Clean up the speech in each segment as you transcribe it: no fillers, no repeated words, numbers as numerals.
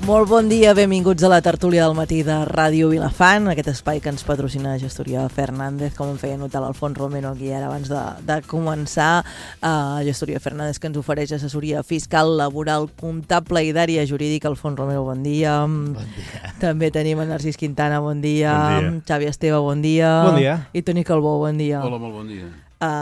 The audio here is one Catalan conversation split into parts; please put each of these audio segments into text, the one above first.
Molt bon dia, benvinguts a la tertúlia del matí de Ràdio Vilafant, aquest espai que ens patrocina Gestoria Fernández, com em feia notar l'Alfons Romero aquí ara abans de començar. Gestoria Fernández, que ens ofereix assessoria fiscal, laboral, comptable i d'àrea jurídica. Alfons Romero, bon dia. Bon dia. També tenim en Narcís Quintana, bon dia. Bon dia. Xavi Esteve, bon dia. Bon dia. I Toni Calbó, bon dia. Hola, molt bon dia.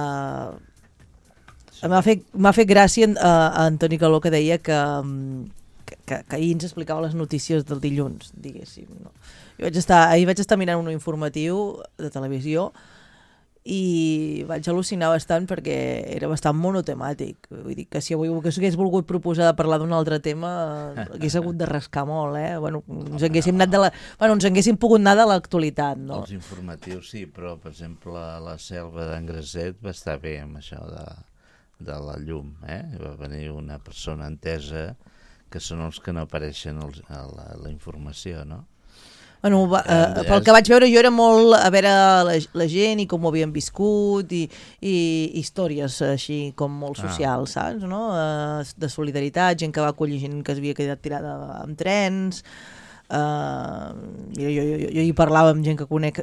M'ha fet gràcia en Toni Calbó, que deia que ahir ens explicava les notícies del dilluns, diguéssim. No? Ahir vaig estar mirant un informatiu de televisió i vaig al·lucinar bastant perquè era bastant monotemàtic. Vull dir que si avui hagués volgut proposar de parlar d'un altre tema hagués hagut de rascar molt, eh? Bueno, ens haguéssim pogut anar de l'actualitat, no? Els informatius sí, però per exemple la Selva d'en Graset va estar bé amb això de la llum, eh? Va venir una persona entesa que són els que no apareixen a la informació, no? Bueno, pel que vaig veure jo era molt a veure la gent i com ho havien viscut i històries així com molt socials, saps? No? De solidaritat, gent que va acollir gent que es havia quedat tirada amb trens. Jo hi parlava amb gent que conec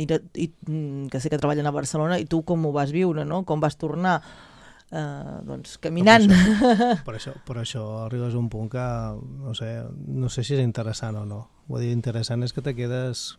que sé que treballen a Barcelona, i tu com ho vas viure, no? Com vas tornar? Doncs caminant. Per això arribes a un punt que no sé si és interessant o no. Vull dir, interessant és que te quedes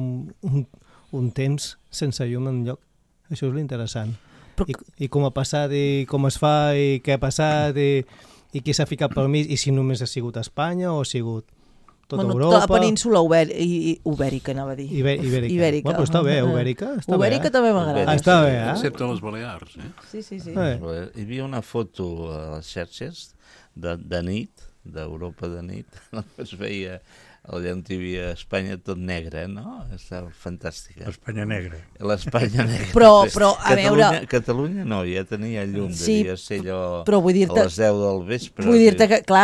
un temps sense llum enlloc. Això és l'interessant. I com ha passat, i com es fa, i què ha passat, i qui s'ha ficat pel mig, i si només ha sigut a Espanya o ha sigut tota Europa. Tota la península ibèrica, anava a dir. Ibèrica. Però està bé, Ibèrica. Ibèrica també m'agrada. Està bé, Excepte les Balears, eh? Sí. Hi havia una foto a les xarxes de nit, d'Europa de nit, es veia allà on hi havia Espanya tot negre, no? Estava fantàstica. L'Espanya negra. L'Espanya negra. Però a veure... Catalunya no, ja tenia llum, sí, devia ser allò però vull dir-te, a les 10 del vespre. Vull dir-te que, clar,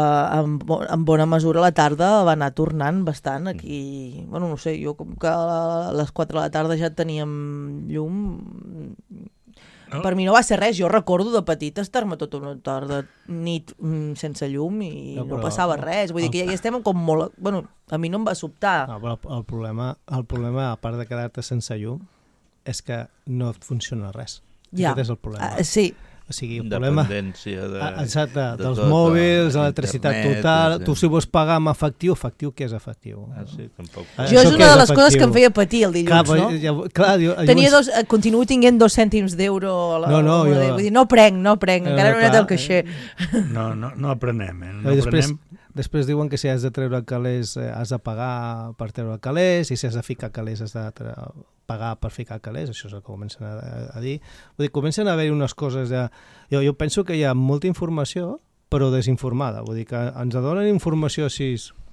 en bona mesura la tarda va anar tornant bastant aquí. Bueno, no sé, jo com que a les 4 de la tarda ja teníem llum... No? Per mi no va ser res, jo recordo de petit estar-me tota una tarda nit sense llum i no passava res, vull dir que ja estem com molt... Bueno, a mi no em va sobtar. No, però el problema, a part de quedar-te sense llum, és que no et funciona res. Ja. Aquest és el problema. Sí. O sigui, el problema... Dependència exacte, dels mòbils, electricitat total... Tu si vols pagar amb efectiu, què és efectiu? Sí, tampoc. Jo és una de les coses que em feia patir el dilluns, no? Continuo tenint 2 cèntims d'euro a la... Vull dir, no prenc, encara no he anat al caixer. No aprenem, eh? Després diuen que si has de treure calés has de pagar per treure calés, i si has de ficar calés has de pagar per ficar calés, això és el que comencen a dir. Vull dir, comencen a haver unes coses de... Jo penso que hi ha molta informació, però desinformada. Vull dir que ens donen informació així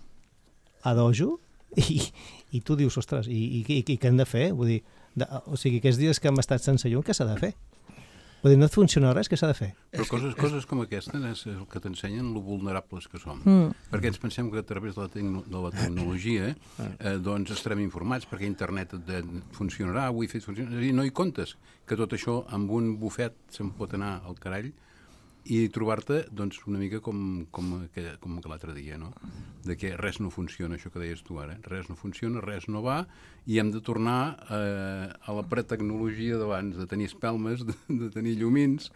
a dojo i tu dius, ostres, i què hem de fer? Vull dir, o sigui, aquests dies que hem estat sense llum, què s'ha de fer? Vull dir, no et funciona res, què s'ha de fer? Però coses com aquestes és el que t'ensenyen lo vulnerables que som. Perquè ens pensem que a través de la tecnologia doncs estarem informats, perquè internet funcionarà, wifi funcionarà, és a dir, no hi comptes que tot això amb un bufet se'n pot anar al carall i trobar-te doncs, una mica com l'altre dia, no? De que res no funciona, això que deies tu ara. Res no funciona, res no va, i hem de tornar a la pretecnologia d'abans, de tenir espelmes, de tenir llumins,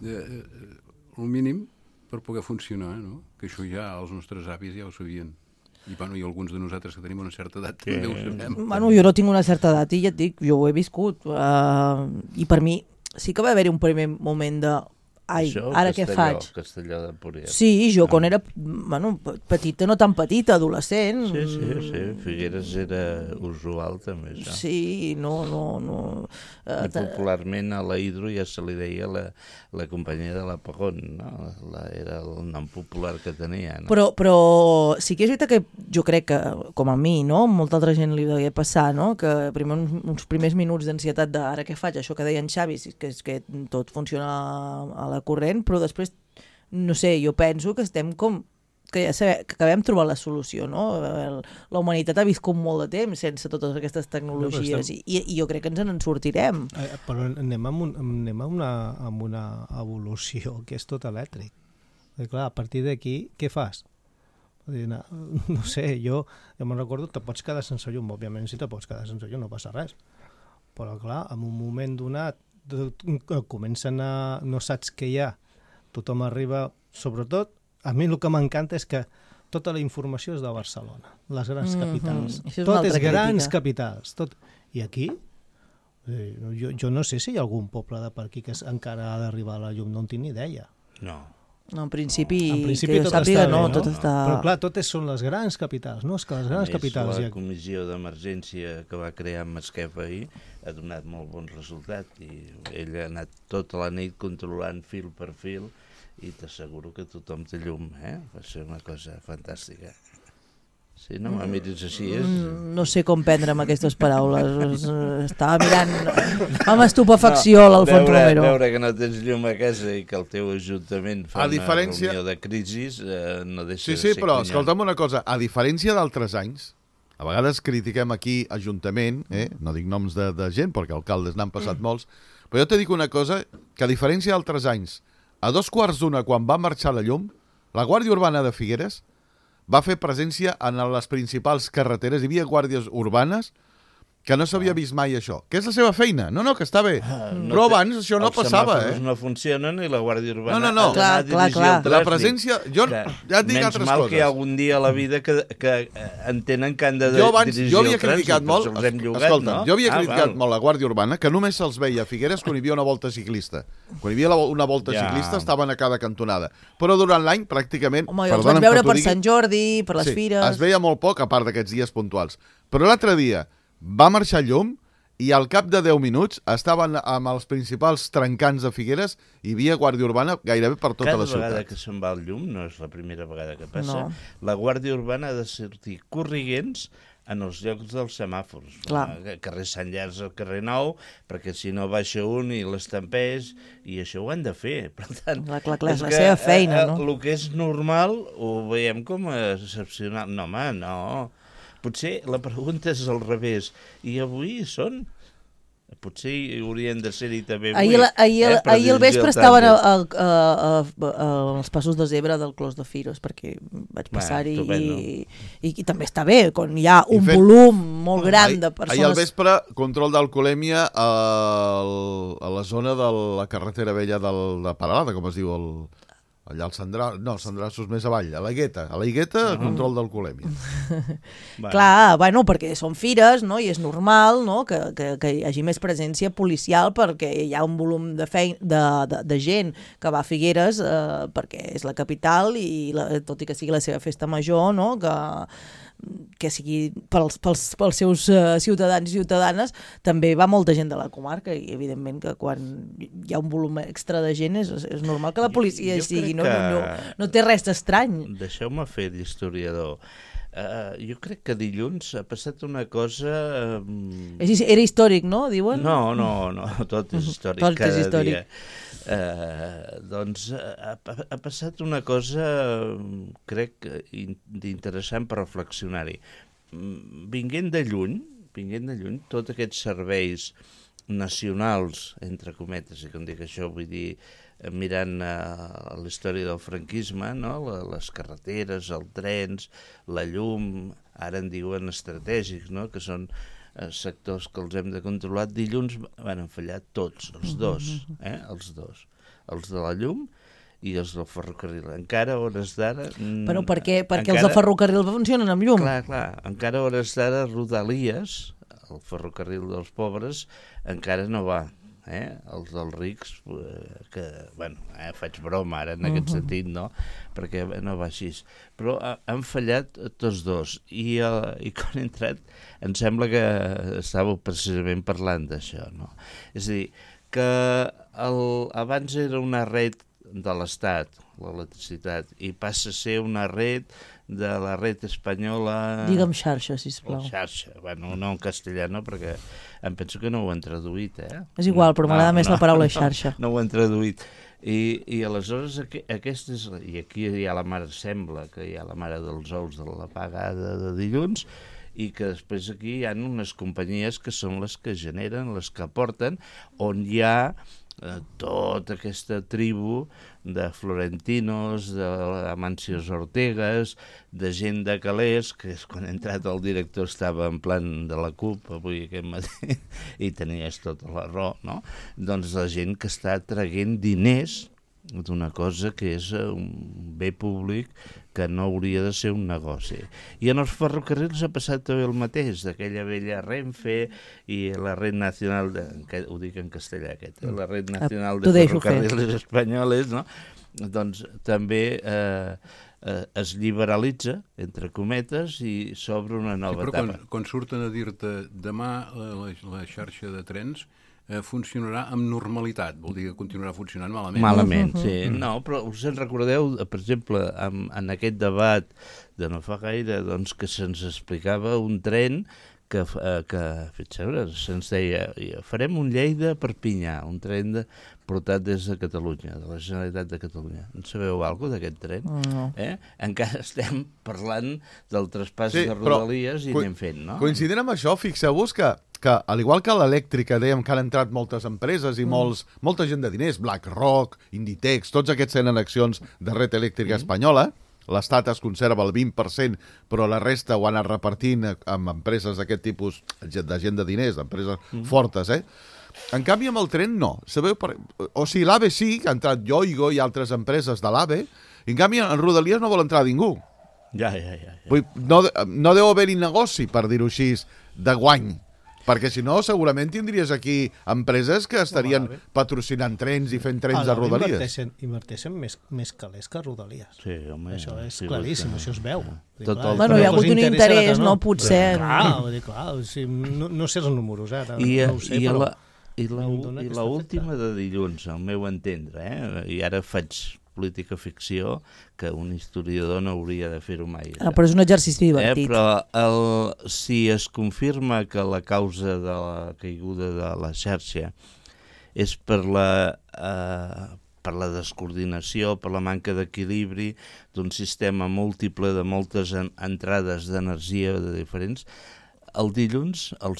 el mínim per poder funcionar, no? Que això ja els nostres avis ja ho sabien. I alguns de nosaltres que tenim una certa edat també ho sabem. Bueno, jo no tinc una certa edat i ja et dic, jo ho he viscut. I per mi sí que va haver-hi un primer moment de ara què faig? Castelló d'Empúries. Sí, jo quan era petita, no tan petita, adolescent. Sí, Figueres era usual també, això. Sí, no. Popularment a la Hidro ja se li deia la companyia de l'Apagón, no? Era el nom popular que tenia, no? Però sí que és veritat que jo crec que, com a mi, no? Molta altra gent li degué passar, no? Que primer uns primers minuts d'ansietat de ara què faig, això que deia en Xavi, que és que tot funciona a la corrent, però després, no sé, jo penso que estem com que ja sabem, que acabem trobar la solució, no? La humanitat ha viscut molt de temps sense totes aquestes tecnologies i jo crec que ens en sortirem. Però anem amb una evolució que és tot elèctric. I clar, a partir d'aquí, què fas? No sé, jo me'n recordo, te pots quedar sense llum, òbviament si te pots quedar sense llum no passa res, però clar, en un moment donat comencen no saps què hi ha, tothom arriba, sobretot, a mi el que m'encanta és que tota la informació és de Barcelona, les grans capitals, tot és grans capitals, i aquí jo no sé si hi ha algun poble de per aquí que encara ha d'arribar a la llum, no en tinc ni idea. No, en principi que jo sàpiga, no, tot està... Però clar, totes són les grans capitals, no? És que les grans capitals... La comissió d'emergència que va crear Masquef ahir ha donat molt bon resultat i ell ha anat tota la nit controlant fil per fil i t'asseguro que tothom té llum, va ser una cosa fantàstica. Sí, no me miris així. No sé com prendre'm aquestes paraules. Estava mirant amb estupefacció l'Alfons Romero. Veure que no tens llum a casa i que el teu ajuntament fa una reunió de crisi no deixa de ser però escolta'm una cosa, a diferència d'altres anys, a vegades critiquem aquí Ajuntament, no dic noms de gent perquè alcaldes n'han passat molts, però jo te dic una cosa, que a diferència d'altres anys, a 2:15, quan va marxar la llum, la Guàrdia Urbana de Figueres va fer presència en les principals carreteres, hi havia guàrdies urbanes que no s'havia vist mai això. Que és la seva feina. No, que està bé. Però abans això no passava, Els semàfors no funcionen i la Guàrdia Urbana no. Clar. La presència... Jo ja et dic altres coses. Menys mal que hi ha algun dia a la vida que entenen que han de dirigir el trànsit, però se'ls hem llogat, no? Jo havia criticat molt la Guàrdia Urbana, que només se'ls veia a Figueres quan hi havia una volta ciclista. Quan hi havia una volta ciclista estaven a cada cantonada. Però durant l'any, pràcticament... Home, els vaig veure per Sant Jordi, per les fires... Es veia molt poc, a part d'aquests dies puntuals. Però l'altre dia va marxar llum i al cap de 10 minuts estaven amb els principals trencants de Figueres i hi havia Guàrdia Urbana gairebé per tota la ciutat. Cada vegada que se'n va el llum, no és la primera vegada que passa, la Guàrdia Urbana ha de sortir corriguents en els llocs dels semàfors. Carrer Sant Llars al carrer Nou, perquè si no baixa un i l'estampeix, i això ho han de fer. Per tant, és la seva feina, no? El que és normal ho veiem com a excepcional. No, home, no. Potser la pregunta és al revés. I avui són? Potser haurien de ser-hi també avui. Ahir al vespre estaven als passos de zebra del Clos de Fires, perquè vaig passar-hi i també està bé, quan hi ha un volum molt gran de persones... Ahir al vespre, control d'alcoholèmia a la zona de la carretera vella de Paralada, com es diu allà al Sandrà, no, el Sandrassos més avall, a la Higueta, control d'alcoholèmia. Clar, perquè són fires, no? I és normal, no? que hi hagi més presència policial perquè hi ha un volum de gent que va a Figueres perquè és la capital i tot i que sigui la seva festa major, no? Que sigui pels seus ciutadans i ciutadanes, també va molta gent de la comarca i evidentment que quan hi ha un volum extra de gent és normal que la policia hi sigui, no té res d'estrany. Deixeu-me fer d'historiador. Jo crec que dilluns ha passat una cosa... Era històric, no? Diuen? No, tot és històric. Tot és històric. Doncs ha passat una cosa, crec, d'interessant per reflexionar-hi. Vinguent de lluny, tots aquests serveis nacionals, entre cometes, i com dic això vull dir, mirant la història del franquisme, no? Les carreteres, els trens, la llum, ara en diuen estratègics, no? Que són sectors que els hem de controlar. Dilluns van fallar tots, els dos, els de la llum i els del ferrocarril. Encara a hores d'ara... Però per què? Perquè els de ferrocarril funcionen amb llum. Clar. Encara a hores d'ara Rodalies, el ferrocarril dels pobres, encara no va. Els dels rics, que, faig broma ara en aquest sentit, no? Perquè no va així. Però han fallat tots dos. I quan he entrat, em sembla que estàveu precisament parlant d'això, no? És a dir, que abans era una red de l'Estat, l'electricitat, i passa a ser una red de la red espanyola... Digue'm xarxa, sisplau. Xarxa, no en castellano, perquè em penso que no ho han traduït, És igual, però m'agrada més la paraula xarxa. No ho han traduït. I aleshores, aquesta és... I aquí hi ha la mare, sembla que hi ha la mare dels ous de la pagada de dilluns, i que després aquí hi ha unes companyies que són les que generen, les que aporten, on hi ha tota aquesta tribu de florentinos, d'Amancio Ortegas, de gent de calés, que és quan ha entrat el director estava en plan de la CUP avui aquest matí i tenies tota la raó, no? Doncs la gent que està traguent diners d'una cosa que és un bé públic que no hauria de ser un negoci. I en els ferrocarrils ha passat també el mateix, d'aquella vella Renfe i la Red Nacional, ho dic en castellà aquest, la Red Nacional de Ferrocarriles Espanyoles, no? Doncs també es liberalitza, entre cometes, i s'obre una nova etapa. Però quan surten a dir-te demà la xarxa de trens funcionarà amb normalitat, vol dir que continuarà funcionant malament. Malament, sí. No, però us en recordeu, per exemple, en aquest debat de no fa gaire, doncs, que se'ns explicava un tren que se'ns deia farem un Lleida-Perpinyà, un tren portat des de Catalunya, de la Generalitat de Catalunya. En sabeu alguna cosa d'aquest tren? No. Encara estem parlant del traspàs de Rodalies i anem fent, no? Coincidint amb això, fixeu-vos que al igual que a l'elèctrica dèiem que han entrat moltes empreses i molta gent de diners, BlackRock, Inditex, tots aquests tenen accions de Red Elèctrica Espanyola, l'Estat es conserva el 20%, però la resta ho ha anat repartint amb empreses d'aquest tipus, de gent de diners, d'empreses fortes, En canvi, amb el tren, no. Sabeu, o sigui, l'AVE sí, que ha entrat Yoigo i altres empreses de l'AVE, i en canvi, en Rodalies no vol entrar ningú. Ja. Vull, no deu haver-hi negoci, per dir-ho així, de guany. Perquè si no, segurament tindries aquí empreses que estarien patrocinant trens i fent trens de Rodalies. Inverteixen més calés que Rodalies. Sí, home, això és claríssim, això es veu. Bueno, hi ha hagut un interès, no? Potser. Clar, no sé els números, no ho sé, però... I l'última de dilluns, al meu entendre, i ara faig política ficció, que un historiador no hauria de fer-ho mai. Però és un exercici divertit. Però si es confirma que la causa de la caiguda de la xarxa és per la descoordinació, per la manca d'equilibri d'un sistema múltiple de moltes entrades d'energia de diferents, el dilluns el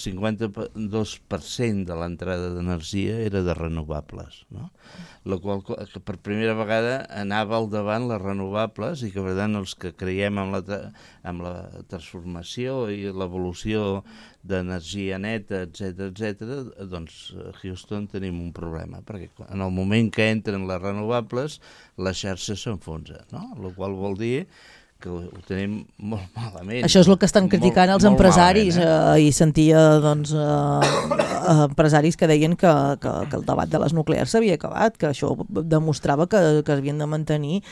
52% de l'entrada d'energia era de renovables, no? La qual que per primera vegada anava al davant les renovables i que per tant els que creiem en la transformació i l'evolució d'energia neta, etc., doncs a Houston tenim un problema, perquè en el moment que entren les renovables la xarxa s'enfonsa, no? La qual vol dir que ho tenim molt malament. Això és el que estan criticant els empresaris, i sentia doncs, empresaris que deien que el debat de les nuclears s'havia acabat, que això demostrava que havien de mantenir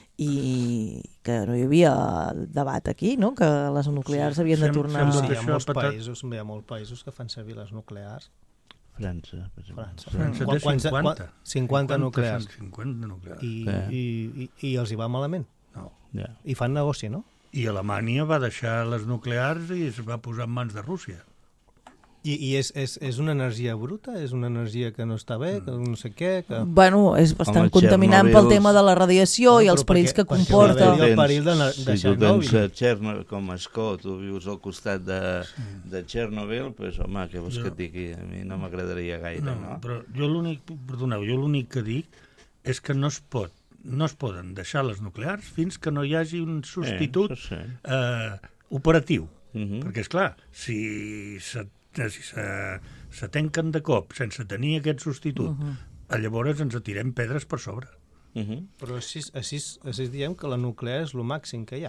i que no hi havia debat aquí, no? Que les nuclears havien de tornar... Sí, hi ha molts països que fan servir les nuclears. França, per exemple. França té 50 nuclears. 50 nuclears. I els hi va malament. No. Ja. I fan negoci, no? I Alemanya va deixar les nuclears i es va posar en mans de Rússia. I és una energia bruta? És una energia que no està bé? Que no sé què? Que... Bueno, és bastant contaminant pel tema de la radiació i els perills que comporta. El perill de Chernobyl. Si tu tens Chernobyl com a escó, tu vius al costat de Chernobyl, doncs home, què vols que et digui? A mi no m'agradaria gaire, no? Però jo l'únic que dic és que no es poden deixar les nuclears fins que no hi hagi un substitut operatiu. Perquè, esclar, si se tanquen de cop sense tenir aquest substitut, llavors ens atirem pedres per sobre. Però així diem que la nuclear és el màxim que hi ha.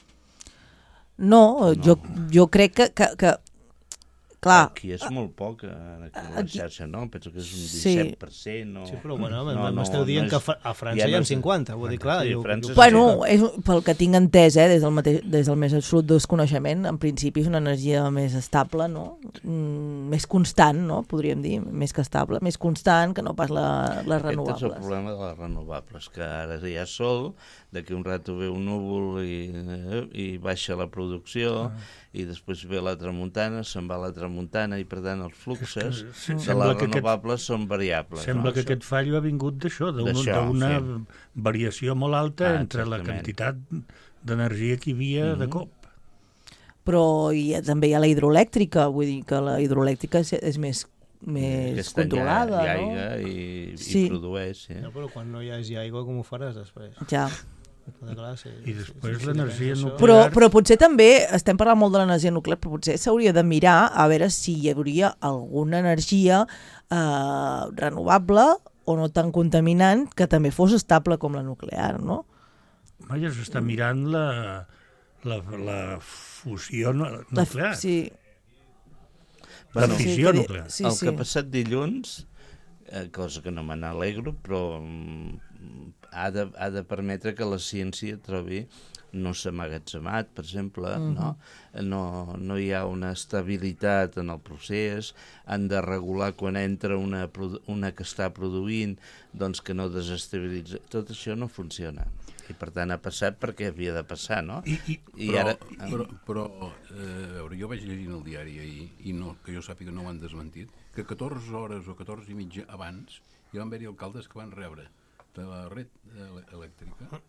No. Jo crec que clar... Aquí és molt poc, la xarxa, no? Penso que és un 17%. No... Sí, però bueno, m'esteu dient que a França hi ha 50, vull dir, clar... Bueno, pel que tinc entès, des del més absolut desconeixement, en principi és una energia més estable, no? Més constant, no? Podríem dir, més que estable, més constant que no pas les renovables. Aquest és el problema de les renovables, que ara hi ha sol, d'aquí un rato ve un núvol i baixa la producció, i després ve la tramuntana, se'n va la tramuntana, i per tant els fluxes de les renovables són variables. Sembla que aquest fallo ha vingut d'això, d'una variació molt alta entre la quantitat d'energia que hi havia de cop. Però també hi ha la hidroelèctrica, vull dir que la hidroelèctrica és més més controlada, no? no? Hi ha aigua i produeix, sí. No, però quan no hi hagi aigua, com ho faràs després? Ja. I després l'energia nuclear... Però potser també, estem parlant molt de l'energia nuclear, però potser s'hauria de mirar a veure si hi hauria alguna energia renovable o no tan contaminant que també fos estable com la nuclear, no? Ja s'està mirant la fusió nuclear. Sí. La fissió nuclear. El que ha passat dilluns, cosa que no me n'alegro, però ha de permetre que la ciència trobi no s'ha emmagatzemat, per exemple, no hi ha una estabilitat en el procés, han de regular quan entra una que està produint, doncs que no desestabilitza. Tot això no funciona. I per tant ha passat perquè havia de passar, no? Però a veure, jo vaig llegint el diari ahir, i no, que jo sàpiga no ho han desmentit, que 14 hores o 14 i mitja abans hi van haver-hi alcaldes que van rebre de la red elèctrica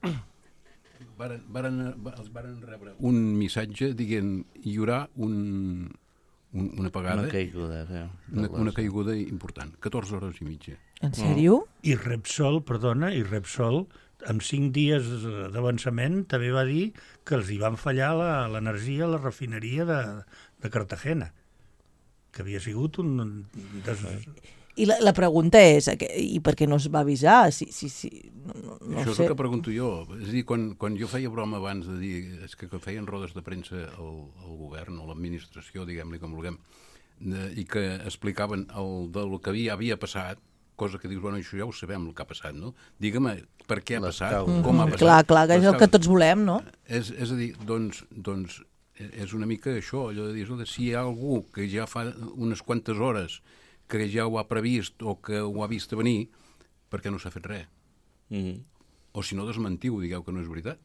els varen rebre un missatge dient hi haurà una apagada, una caiguda important, 14 hores i mitja. En sèrio? I Repsol, amb 5 dies d'avançament, també va dir que els hi van fallar l'energia a la refineria de Cartagena, que havia sigut un... I la pregunta és, i per què no es va avisar? No Això és sé. el que pregunto jo. És a dir, quan jo feia broma abans de dir és que feien rodes de premsa al govern o l'administració, diguem-li com vulguem, i que explicaven del que havia passat, cosa que dius, bueno, això ja ho sabem el que ha passat, no? Digue'm per què ha passat, com ha passat. Clar, que és el que tots volem, no? És a dir, doncs és una mica això, allò de dir, si hi ha algú que ja fa unes quantes hores que ja ho ha previst o que ho ha vist a venir, per què no s'ha fet res? O si no, desmentiu, digueu que no és veritat.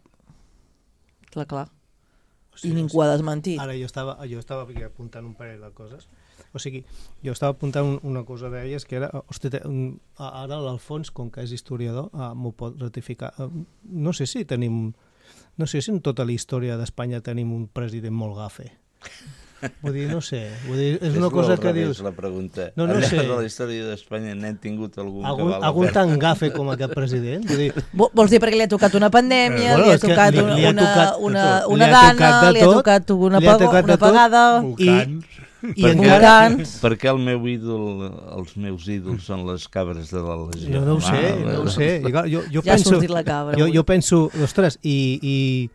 Clar. I ningú ha desmentit. Ara jo estava aquí apuntant un parell de coses. O sigui, jo estava apuntant una cosa d'elles que era, ara l'Alfons, com que és historiador, m'ho pot ratificar. No sé si en tota la història d'Espanya tenim un president molt gafe. Vull dir, no sé. És una cosa que dius... la pregunta. No Al sé. llarg de la història d'Espanya n'hem tingut algun que val la algun pena. tan gafe com aquest president? Vull dir, Vols dir perquè li ha tocat una pandèmia, Bueno, li ha és que tocat li ha tocat una li ha tocat gana, de li ha tot, tocat una li ha tocat de tot. apagada... Volcans. i encara... Per què els meus ídols són les cabres de la Legió? Jo no ho sé. Jo Ja ha penso, sortit la cabra. jo penso, ostres, i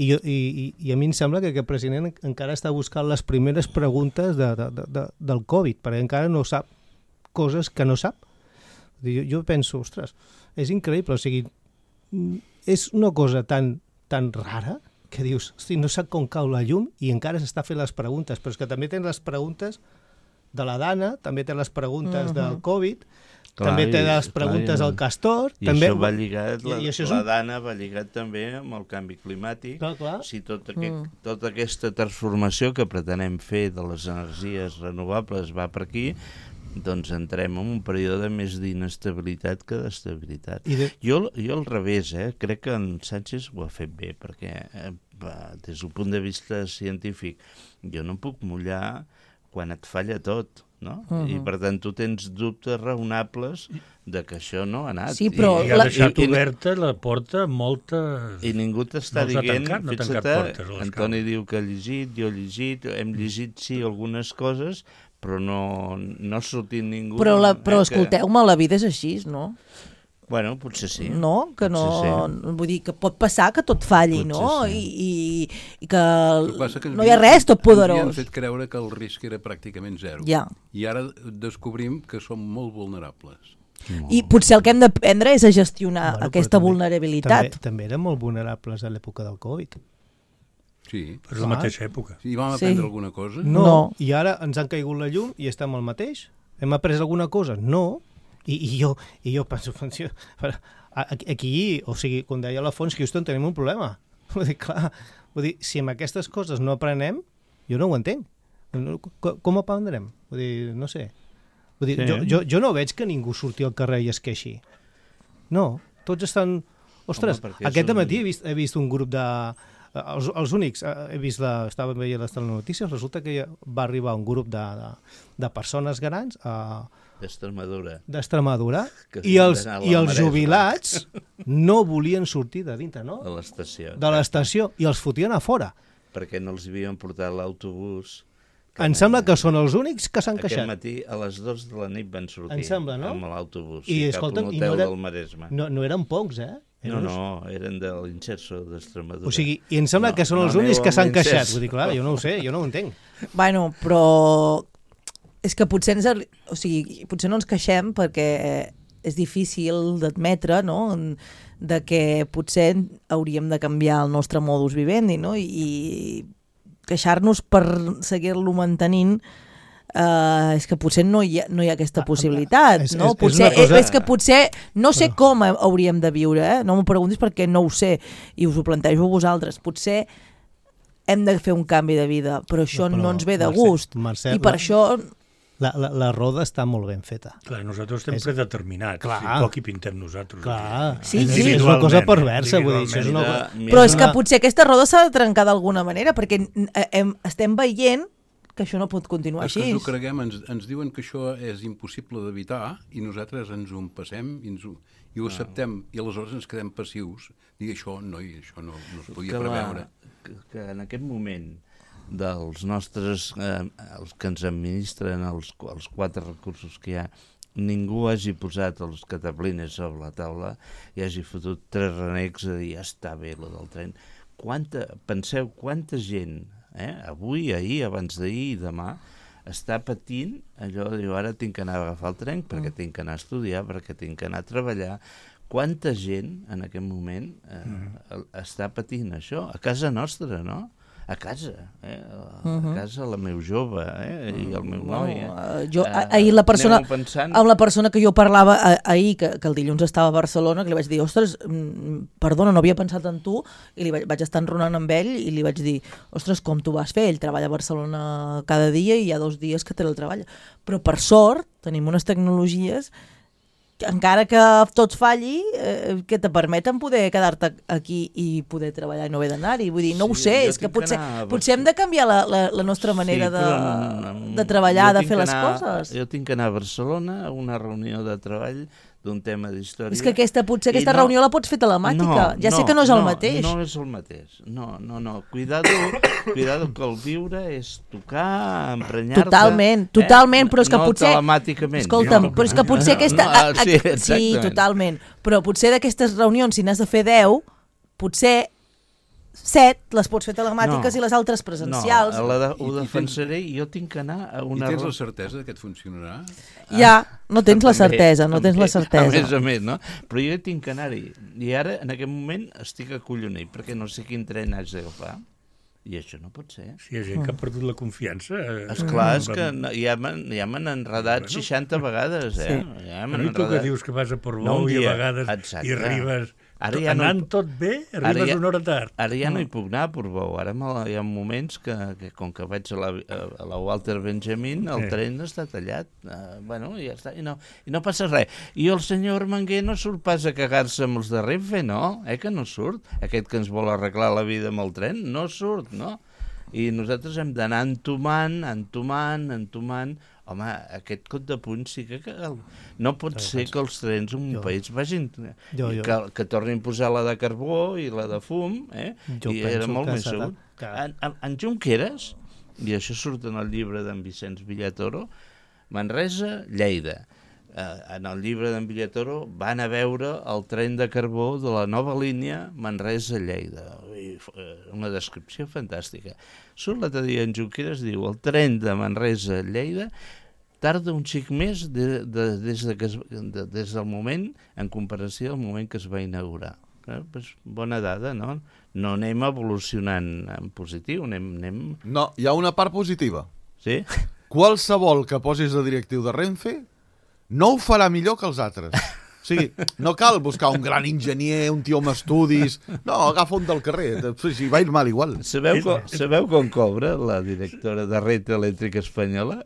a mi em sembla que aquest president encara està buscant les primeres preguntes del Covid, perquè encara no sap coses que no sap. Jo penso, ostres, és increïble, o sigui, és una cosa tan rara que dius, hosti, no sap com cau la llum i encara s'està fent les preguntes, però és que també tens les preguntes de la Dana, també tens les preguntes del Covid, també té les preguntes al Castor. I també... això va lligat, la Dana va lligat també amb el canvi climàtic. Clar. Si tota aquesta transformació que pretenem fer de les energies renovables va per aquí, doncs entrem en un període més d'inestabilitat que d'estabilitat. Jo al revés, crec que en Sánchez ho ha fet bé, perquè des del punt de vista científic jo no puc mullar quan et falla tot, no? I per tant tu tens dubtes raonables de que això no ha anat. Sí, però I ha deixat oberta la porta moltes... I ningú t'està dient... No ha tancat portes a les Antoni diu que ha llegit, jo he llegit, hem llegit sí algunes coses, però no ha sortit ningú... Però escolteu-me, la vida és així, no? Bueno, potser sí. No? Que no... Sí. Vull dir, que pot passar que tot falli, Potser no? sí. I que no hi ha res tot poderós. Ens havien fet creure que el risc era pràcticament zero. Ja. I ara descobrim que som molt vulnerables. I potser el que hem d'aprendre és a gestionar aquesta vulnerabilitat. També érem molt vulnerables a l'època del Covid. Sí. És la mateixa època. I vam aprendre alguna cosa? No. I ara ens han caigut la llum i estem al mateix? Hem après alguna cosa? No. I jo penso, aquí, o sigui, com deia l'Alfons Houston, tenim un problema. Vull dir, si amb aquestes coses no aprenem, jo no ho entenc. Com aprendrem? Vull dir, no sé. Vull dir, jo no veig que ningú surti al carrer i es queixi. No, tots estan... Ostres, aquest matí he vist un grup els únics, he vist, estava veient les telenotícies, resulta que va arribar un grup de persones grans d'Extremadura i els jubilats no volien sortir de dintre, no? De l'estació, i els fotien a fora. Perquè no els havien portat l'autobús. Em sembla que són els únics que s'han queixat. Aquest matí a les 2 de la nit van sortir amb l'autobús cap a un hotel del Maresme. No eren pocs, eh? No, eren de l'Inxerso d'Extremadura. O sigui, i em sembla que són els únics que s'han queixat. Vull dir, clar, jo no ho sé, jo no ho entenc. Bueno, però és que potser no ens queixem perquè és difícil d'admetre, no?, de que potser hauríem de canviar el nostre modus vivendi, no?, i queixar-nos per seguir-lo mantenint és que potser no hi ha aquesta possibilitat, no? És que potser no sé com hauríem de viure, no m'ho preguntis perquè no ho sé i us ho plantejo a vosaltres, potser hem de fer un canvi de vida, però això no ens ve de gust, i per això la roda està molt ben feta. Clar, nosaltres estem predeterminats, poc hi pintem nosaltres. Clar, és una cosa perversa, vull dir, això és una... Però és que potser aquesta roda s'ha de trencar d'alguna manera, perquè estem veient que això no pot continuar així. És que ens ho creguem, ens diuen que això és impossible d'evitar i nosaltres ens ho empassem i ho acceptem, i aleshores ens quedem passius. Dir això no es podia preveure. Que en aquest moment dels nostres, els que ens administren els 4 recursos que hi ha, ningú hagi posat els cataplines sobre la taula i hagi fotut 3 renecs a dir, ja està bé, lo del tren. Penseu quanta gent, avui, ahir, abans d'ahir i demà, està patint allò de dir, ara tinc que anar a agafar el tren perquè tinc que anar a estudiar, perquè tinc que anar a treballar. Quanta gent en aquest moment està patint això? A casa nostra, no? A casa, a casa la meu jove i el meu noi. Ahir amb la persona que jo parlava ahir, que el dilluns estava a Barcelona, que li vaig dir, ostres, perdona, no havia pensat en tu, i li vaig estar enronant amb ell i li vaig dir, ostres, com tu vas fer? Ell treballa a Barcelona cada dia i hi ha 2 dies que teletreballa. Però per sort tenim unes tecnologies encara que tot falli, que te permeten poder quedar-te aquí i poder treballar i no haver d'anar-hi. Vull dir, no ho sé, és que potser hem de canviar la nostra manera de treballar, de fer les coses. Jo tinc que anar a Barcelona a una reunió de treball d'un tema d'història. És que potser aquesta reunió la pots fer telemàtica. Ja sé que no és el mateix. No és el mateix. No. Cuidado que el viure és tocar, emprenyar-te. Totalment, però és que potser... No telemàticament. Escolta'm, però és que potser aquesta... Sí, totalment. Però potser d'aquestes reunions, si n'has de fer 10, potser 7 les pots fer telemàtiques i les altres presencials. No, ho defensaré i jo tinc que anar a una... I tens la certesa que et funcionarà? Ja, no tens la certesa, no tens la certesa. A més, no? Però jo tinc que anar-hi. I ara, en aquest moment, estic acollonit, perquè no sé quin tren haig d'agafar. I això no pot ser. Si hi ha gent que ha perdut la confiança... Esclar, és que ja m'han enredat 60 vegades, eh? No, i tu que dius que vas a Portbou i a vegades hi arribes... Anant tot bé, arribes una hora tard. Ara ja no hi puc anar a Portbou. Ara hi ha moments que com que vaig a la Walter Benjamin, el tren està tallat. Bueno, ja està. I no passa res. I el senyor Armenguer no surt pas a cagar-se amb els de Renfe, no? Que no surt? Aquest que ens vol arreglar la vida amb el tren, no surt, no? I nosaltres hem d'anar entomant. Home, aquest cot de puny sí que no pot ser que els trens en un país vagin... Que tornin a posar la de carbó i la de fum, i era molt més segur. En Junqueras, i això surt en el llibre d'en Vicenç Villatoro, Manresa, Lleida. En el llibre d'en Villatoro van a veure el tren de carbó de la nova línia Manresa-Lleida. Una descripció fantàstica. Surt l'altre dia en Junqueras, diu, el tren de Manresa-Lleida tarda un xic més des del moment, en comparació al moment que es va inaugurar. Bona dada, no? No anem evolucionant en positiu, anem... No, hi ha una part positiva. Sí? Qualsevol que posis de directiu de Renfe no ho farà millor que els altres. O sigui, no cal buscar un gran enginyer, un tio amb estudis... No, agafa un del carrer, si va ir mal igual. Sabeu com cobra la directora de Red Elèctrica Espanyola?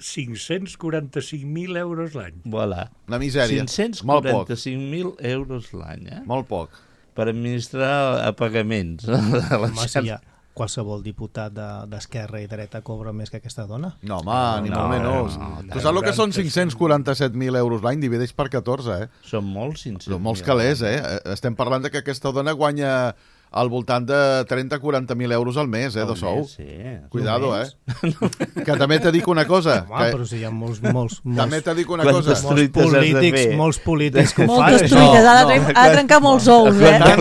545.000 euros l'any. Voilà. Una misèria. 545.000 euros l'any, Molt poc. per administrar a pagaments. Home, si hi ha qualsevol diputat d'esquerra i dreta cobra més que aquesta dona. No, home, ni molt menys. Tu saps el que són 547.000 euros l'any? Divideix per 14, eh? Són molts, 500.000. Són molts calés, eh? Estem parlant de que aquesta dona guanya al voltant de 30-40.000 euros al mes, de sou. Sí. Cuidado, Que també t'he dit una cosa. Home, però si hi ha molts també t'he dit una cosa. molts polítics que ho fan. Moltes truites, ha de trencar molts ous,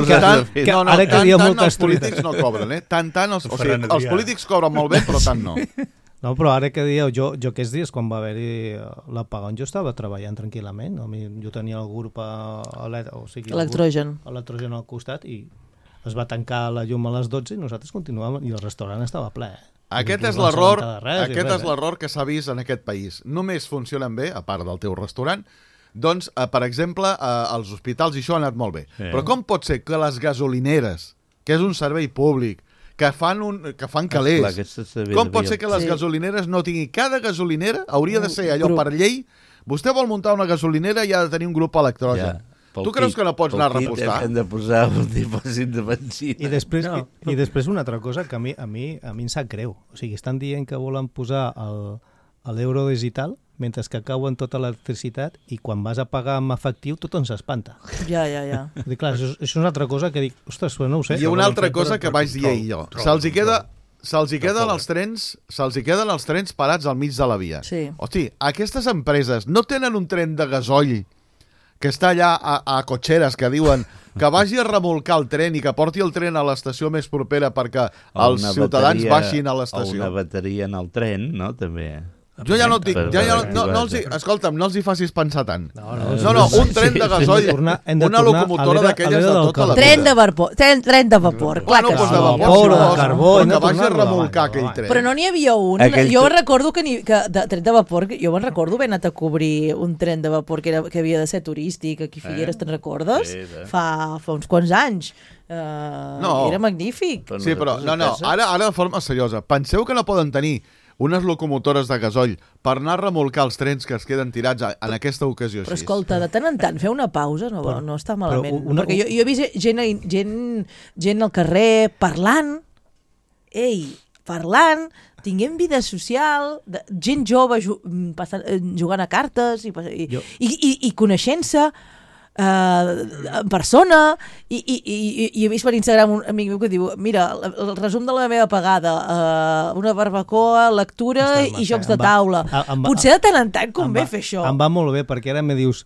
Ara que hi ha moltes els polítics no cobren, Tant, els polítics cobren molt bé, però tant no. No, però ara que dieu, jo aquests dies, quan va haver-hi l'apagón, jo estava treballant tranquil·lament. Jo tenia el grup electrogen al costat i es va tancar la llum a les 12 i nosaltres continuàvem, i el restaurant estava ple. Aquest és l'error que s'ha vist en aquest país. Només funcionen bé, a part del teu restaurant, doncs, per exemple, als hospitals, i això ha anat molt bé. Però com pot ser que les gasolineres, que és un servei públic, que fan calés, com pot ser que les gasolineres no tinguin... Cada gasolinera hauria de ser allò per llei. Vostè vol muntar una gasolinera i ha de tenir un grup electrogen. Tu creus que no pots anar a repostar? Hem de posar un dipòsit de benzina. I després una altra cosa que a mi em sap greu. O sigui, estan dient que volen posar l'euro digital mentre que cauen tota l'electricitat i quan vas a pagar amb efectiu tothom s'espanta. Ja. Dic, clar, això és una altra cosa que dic, ostres, no ho sé. I una altra cosa que vaig dir ahir jo. Se'ls queden els trens parats al mig de la via. Sí. Hosti, aquestes empreses no tenen un tren de gasoll que està allà a cotxeres que diuen que vagi a remolcar el tren i que porti el tren a l'estació més propera perquè els ciutadans baixin a l'estació. O una bateria en el tren, no? També. Jo ja no et dic, escolta'm, no els hi facis pensar tant. No, un tren de gasoll, una locomotora d'aquelles de tota la vida. Tren de vapor, clar que sí. Vapor, de carbó, que vagi a remolcar aquell tren. Però no n'hi havia un. Jo recordo que de tren de vapor, jo me'n recordo haver anat a cobrir un tren de vapor que havia de ser turístic aquí a Figueres, te'n recordes? Fa uns quants anys. Era magnífic. Sí, però no, ara de forma seriosa. Penseu que no poden tenir unes locomotores de gasoll per anar a remolcar els trens que es queden tirats en aquesta ocasió. Però escolta, de tant en tant fer una pausa no està malament. Perquè jo he vist gent al carrer parlant, tinguent vida social, gent jove jugant a cartes i coneixent-se en persona, i he vist per Instagram un amic meu que diu, mira, el resum de la meva pagada, una barbacoa, lectura i jocs de taula. Potser de tant en tant convé fer això. Em va molt bé, perquè ara me dius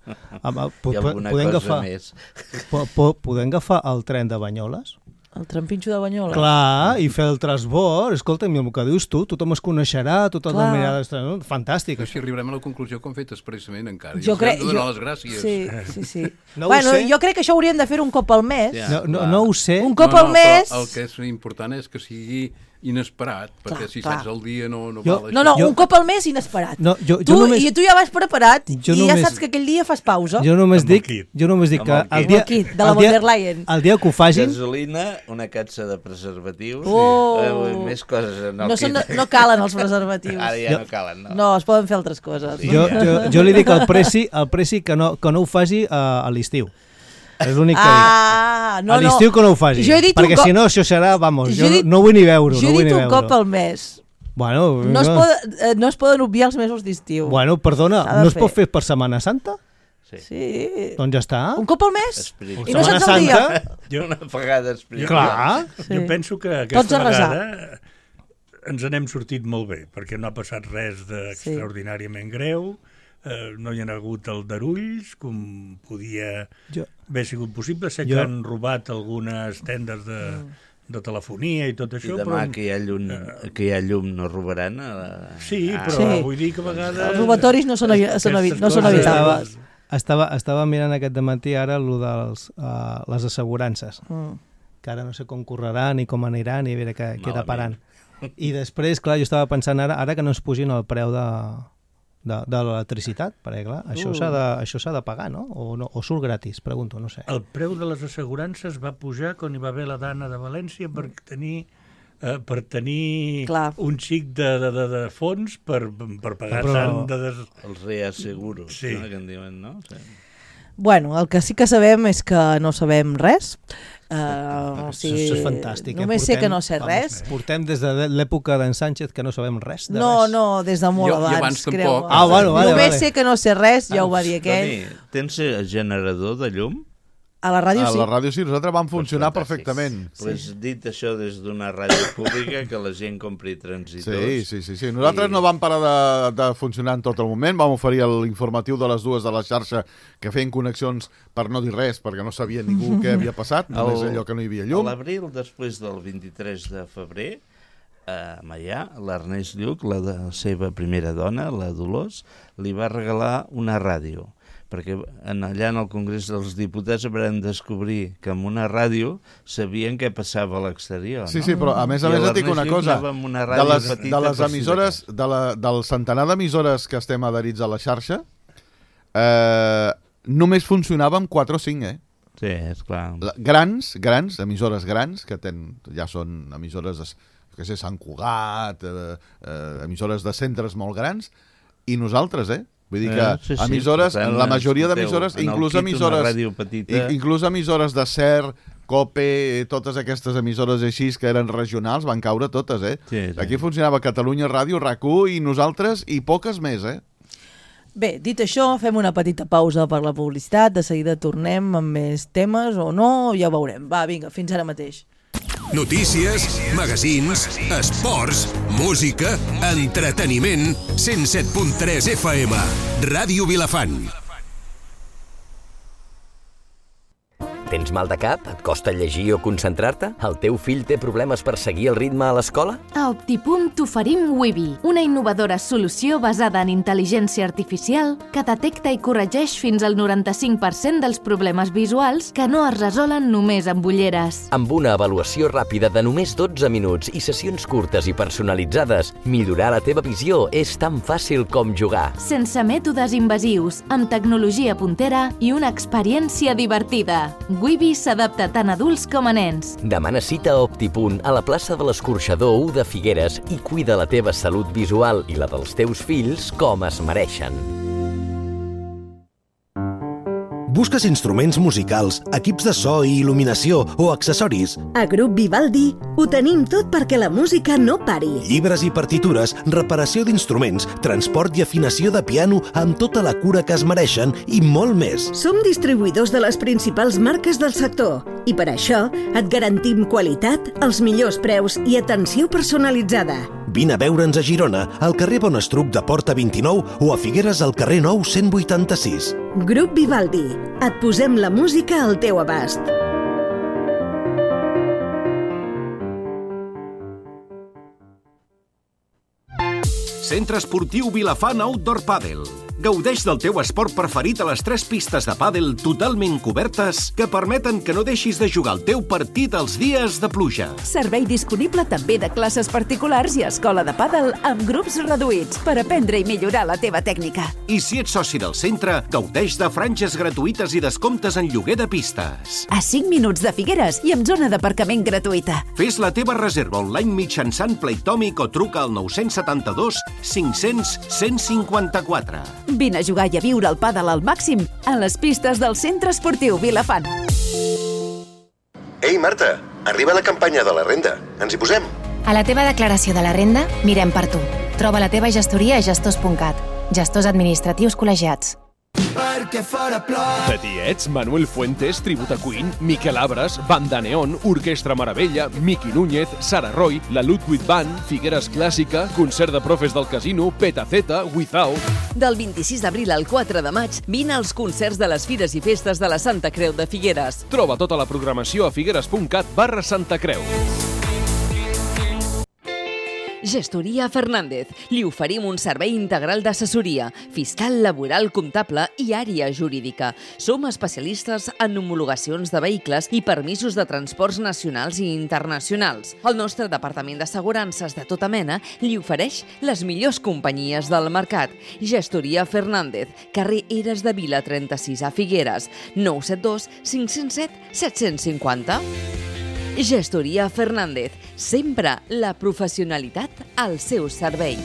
podem agafar el tren de Banyoles? El trampinxo de Banyoles. Clar, i fer el transbord. Escolta'm, el que dius tu, tothom es coneixerà, tothom mirarà... Fantàstic. Però si arribarem a la conclusió com fet expressament encara. Jo crec... Hem de donar les gràcies. Sí. Jo crec que això hauríem de fer un cop al mes. No ho sé. Un cop al mes... El que és important és que sigui inesperat, perquè si saps el dia no val això. No, un cop al mes inesperat. I tu ja vas preparat i ja saps que aquell dia fas pausa. Jo només dic que el dia que ho facin... Gasolina, una capsa de preservatius, més coses en el kit. No calen els preservatius. Ara ja no calen, no. No, es poden fer altres coses. Jo li dic al Preci que no ho faci a l'estiu. És l'únic que dic. A l'estiu que no ho faci. Perquè si no, això serà, jo no vull ni veure-ho. Jo he dit un cop al mes. Bueno, no es poden obviar els mesos d'estiu. Bueno, perdona, no es pot fer per Setmana Santa? Sí. Doncs ja està. Un cop al mes? I no saps el dia? Jo una vegada explico. Clar. Jo penso que aquesta vegada ens n'hem sortit molt bé, perquè no ha passat res d'extraordinàriament greu, no hi ha hagut aldarulls, com podia haver sigut possible. Sé que han robat algunes tendes de telefonia i tot això. I demà que hi ha llum no robaran? Sí, però vull dir que a vegades... Els robatoris no són evitables. Estava mirant aquest dematí ara les assegurances, que ara no sé com correran i com aniran i a veure què taparan. I després, clar, jo estava pensant ara que no es pugin el preu de l'electricitat, perquè clar, això s'ha de pagar, no? O surt gratis, pregunto, no sé. El preu de les assegurances va pujar quan hi va haver la Dana de València per tenir un xic de fons per pagar tant de... Els reasseguros, que en diuen, no? Bueno, el que sí que sabem és que no sabem res. O sigui, Això és fantàstic. Només sé que no sé res. Portem des de l'època d'en Sánchez que no sabem res de res. No, des de molt abans. Jo abans tampoc. Vale. Només sé que no sé res, ja ho va dir aquell. Toni, tens generador de llum? A la ràdio sí. A la ràdio sí, nosaltres vam funcionar perfectament. Pues dit això des d'una ràdio pública, que la gent compri transitors. Sí. Nosaltres no vam parar de funcionar en tot el moment. Vam oferir l'informatiu de les 2 de la xarxa que feien connexions per no dir res, perquè no sabia ningú què havia passat, només allò que no hi havia llum. A l'abril, després del 23 de febrer, a Maià, l'Ernest Lluc, la seva primera dona, la Dolors, li va regalar una ràdio, perquè allà en el Congrés dels Diputats vam descobrir que amb una ràdio sabien què passava a l'exterior. Sí, però a més et dic una cosa, de les emissores, del centenar d'emissores que estem adherits a la xarxa, només funcionava amb 4 o 5, Sí, esclar. Grans, emissores grans, que ja són emissores de Sant Cugat, emissores de centres molt grans, i nosaltres, Vull dir que emissores, la majoria d'emissores, inclús emissores de SER, COPE, totes aquestes emissores així que eren regionals, van caure totes, Aquí funcionava Catalunya Ràdio, RAC1 i nosaltres i poques més, Bé, dit això, fem una petita pausa per la publicitat, de seguida tornem amb més temes o no, ja ho veurem. Va, vinga, fins ara mateix. Notícies, magazins, esports, música, entreteniment, 107.3 FM, Ràdio Vilafant. Tens mal de cap? Et costa llegir o concentrar-te? El teu fill té problemes per seguir el ritme a l'escola? A Optipunt t'oferim Wibi, una innovadora solució basada en intel·ligència artificial que detecta i corregeix fins al 95% dels problemes visuals que no es resolen només amb ulleres. Amb una avaluació ràpida de només 12 minuts i sessions curtes i personalitzades, millorar la teva visió és tan fàcil com jugar. Sense mètodes invasius, amb tecnologia puntera i una experiència divertida. Wibi s'adapta tant a adults com a nens. Demana cita a Optipunt a la plaça de l'Escorxador 1 de Figueres i cuida la teva salut visual i la dels teus fills com es mereixen. Busques instruments musicals, equips de so i il·luminació o accessoris? A Grup Vivaldi ho tenim tot perquè la música no pari. Llibres i partitures, reparació d'instruments, transport i afinació de piano amb tota la cura que es mereixen i molt més. Som distribuïdors de les principals marques del sector i per això et garantim qualitat, els millors preus i atenció personalitzada. Vine a veure'ns a Girona, al carrer Bonestruc de Porta 29 o a Figueres al carrer Nou 186. Grup Vivaldi. Et posem la música al teu abast. Centre Esportiu Vilafant Outdoor Padel. Gaudeix del teu esport preferit a les 3 pistes de pàdel totalment cobertes que permeten que no deixis de jugar el teu partit els dies de pluja. Servei disponible també de classes particulars i escola de pàdel amb grups reduïts per aprendre i millorar la teva tècnica. I si ets soci del centre, gaudeix de franges gratuïtes i descomptes en lloguer de pistes. A 5 minuts de Figueres i amb zona d'aparcament gratuïta. Fes la teva reserva online mitjançant Playtomic o truca al 972 500 154. Vine a jugar i a viure el pàdel al màxim a les pistes del Centre Esportiu Vilafant. Ei, Marta, arriba la campanya de la renda. Ens hi posem? A la teva declaració de la renda, mirem per tu. Troba la teva gestoria a gestors.cat. Gestors administratius col·legiats. Perquè fora plor. De Tiets, Manuel Fuentes, Tributa Queen, Miquel Abras, Banda Neon, Orquestra Meravella, Miki Núñez, Sara Roy, la Ludwig Band, Figueres Clàssica, Concert de Profes del Casino, Petaceta, Without... Del 26 d'abril al 4 de maig, vine als concerts de les Fires i Festes de la Santa Creu de Figueres. Troba tota la programació a figueres.cat/Santa Creu. Gestoria Fernández. Li oferim un servei integral d'assessoria, fiscal, laboral, comptable i àrea jurídica. Som especialistes en homologacions de vehicles i permisos de transports nacionals i internacionals. El nostre departament d'assegurances de tota mena li ofereix les millors companyies del mercat. Gestoria Fernández, carrer Eres de Vila 36 a Figueres, 972 507 750. Gestoria Fernández, sempre la professionalitat al seu servei.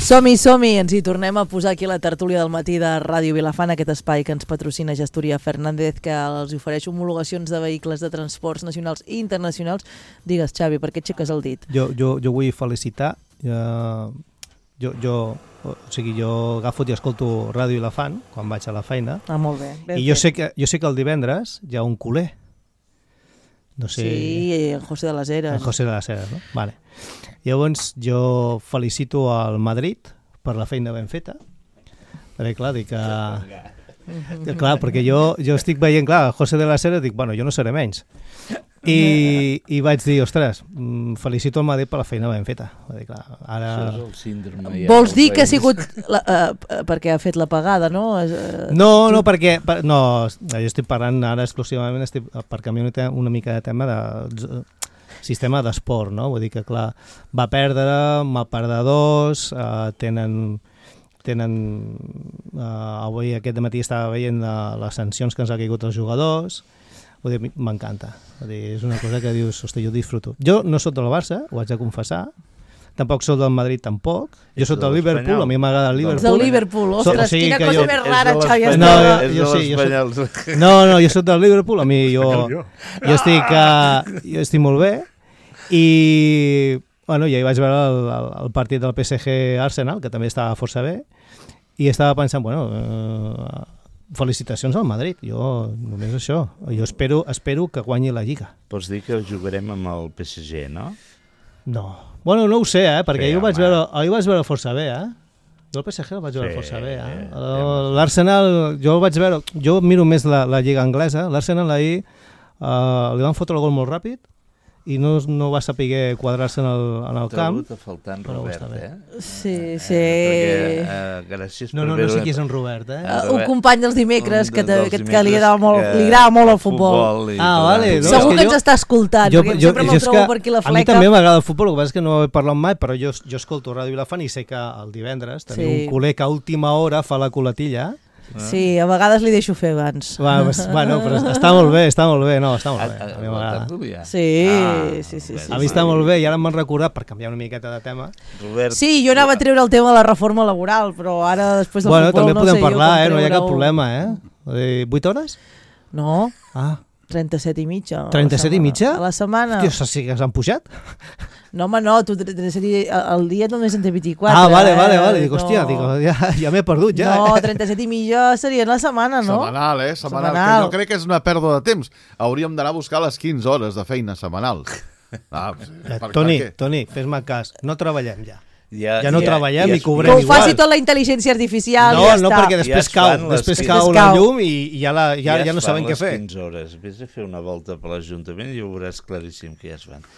Som-hi, ens hi tornem a posar aquí a la tertúlia del matí de Ràdio Vilafant, aquest espai que ens patrocina Gestoria Fernández, que els ofereix homologacions de vehicles de transports nacionals i internacionals. Digues, Xavi, per què aixeques el dit? Jo vull felicitar. Jo agafo i escolto Ràdio Vilafant quan vaig a la feina. Molt bé. I jo sé que el divendres hi ha un culer. No sé... Sí, en José de las Heras. En José de las Heras, no? Vale. Llavors, jo felicito al Madrid per la feina ben feta. Perquè, clar, dic que... Clar, perquè jo estic veient, clar, José de las Heras, dic, bueno, jo no seré menys. I vaig dir, ostres, felicito el Madrid per la feina ben feta. Dir, clar, ara... Això és el síndrome. Vols dir que ha sigut perquè ha fet la pagada, no? No, perquè... No, jo estic parlant ara exclusivament perquè a mi una mica de tema de sistema d'esport, no? Vull dir que, clar, va perdre, mal perdedors, tenen avui aquest matí estava veient les sancions que ens ha caigut els jugadors. Vull dir, m'encanta. És una cosa que dius, hosti, jo disfruto. Jo no soc del Barça, ho haig de confessar. Tampoc soc del Madrid, tampoc. Jo soc del Liverpool, a mi m'agrada el Liverpool. Ets del Liverpool, ostres, quina cosa més rara, Xavi. No, jo soc del Liverpool, a mi jo estic molt bé. I bueno, ja hi vaig veure el partit del PSG-Arsenal, que també estava força bé, i estava pensant, bueno... felicitacions al Madrid, jo només això, jo espero que guanyi la Lliga. Pots dir que jugarem amb el PSG, no? No, bueno, no ho sé, perquè jo ho vaig veure força bé, jo el PSG el vaig veure força bé, l'Arsenal jo el vaig veure, jo miro més la Lliga anglesa, l'Arsenal ahir li van fotre el gol molt ràpid i no va saber quadrar-se en el camp. T'ha faltant Robert, Sí. Gràcies per veure... No sé qui és en Robert, un company dels dimecres que li agrada molt el futbol. Vale. Segur que ens està escoltant, perquè sempre me'l trobo per aquí la fleca. A mi també m'agrada el futbol, el que passa és que no he parlat mai, però jo escolto Ràdio Vilafant i sé que el divendres tenim un culer que a última hora fa la coletilla. Sí, a vegades li deixo fer abans. Bueno, però està molt bé, no, està molt bé. A mi m'agrada. Sí. A mi està molt bé i ara m'han recordat, per canviar una miqueta de tema. Sí, jo anava a treure el tema de la reforma laboral, però ara després del futbol no sé jo com treure-ho. També podem parlar, no hi ha cap problema, 8 hores? No. 37 i mitja. 37 i mitja? A la setmana. Hòstia, sí que s'han pujat? No, home, no, el dia només entre 24. Vale. Dic, hòstia, ja m'he perdut, ja. No, 37 i mitja seria la setmana, no? Setmanal. Que jo crec que és una pèrdua de temps. Hauríem d'anar a buscar les 15 hores de feina setmanal. Toni, fes-me cas, no treballem ja. Ja no treballem i cobrem igual. Que ho faci tota la intel·ligència artificial i ja està. No, perquè després cau la llum i ja no saben què fer. Ja es fan les 15 hores. Vés a fer una volta per l'Ajuntament i ho veuràs claríssim que ja es fan.